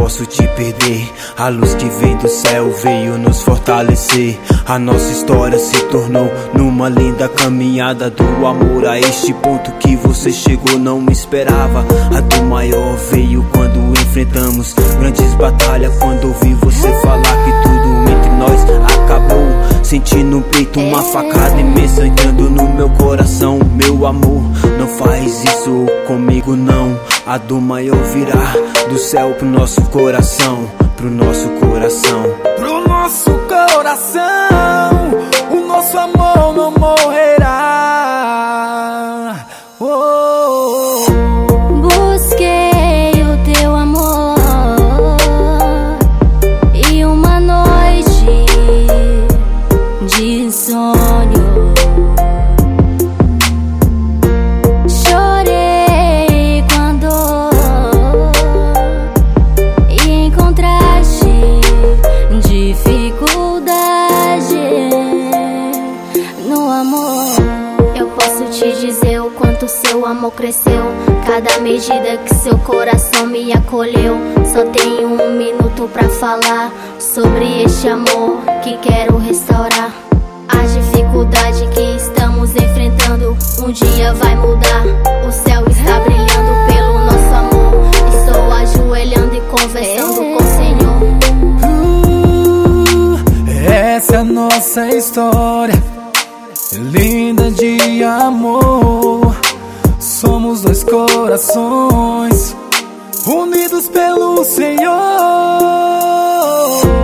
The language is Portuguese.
posso te perder. A luz que vem do céu veio nos fortalecer. A nossa história se tornou numa linda caminhada do amor. A este ponto que você chegou não me esperava. A dor maior veio quando enfrentamos grandes batalhas. Quando ouvi você falar que tudo entre nós acabou, senti no peito uma facada imensa entrando no meu coração. Meu amor, não faz isso comigo não. A dor maior virá do céu pro nosso coração, pro nosso coração. Pro nosso coração, o nosso amor não morrerá. Oh. Busquei o teu amor e uma noite de insônia. Chorei quando encontraste dificuldade no amor. Eu posso te dizer o quanto seu amor cresceu, cada medida que seu coração me acolheu. Só tenho 1 minuto pra falar sobre este amor que quero restaurar. A dificuldade que estamos enfrentando um dia vai mudar. O céu está brilhando pelo nosso amor. Estou ajoelhando e conversando com o Senhor. Essa é a nossa história linda de amor. Somos 2 corações unidos pelo Senhor.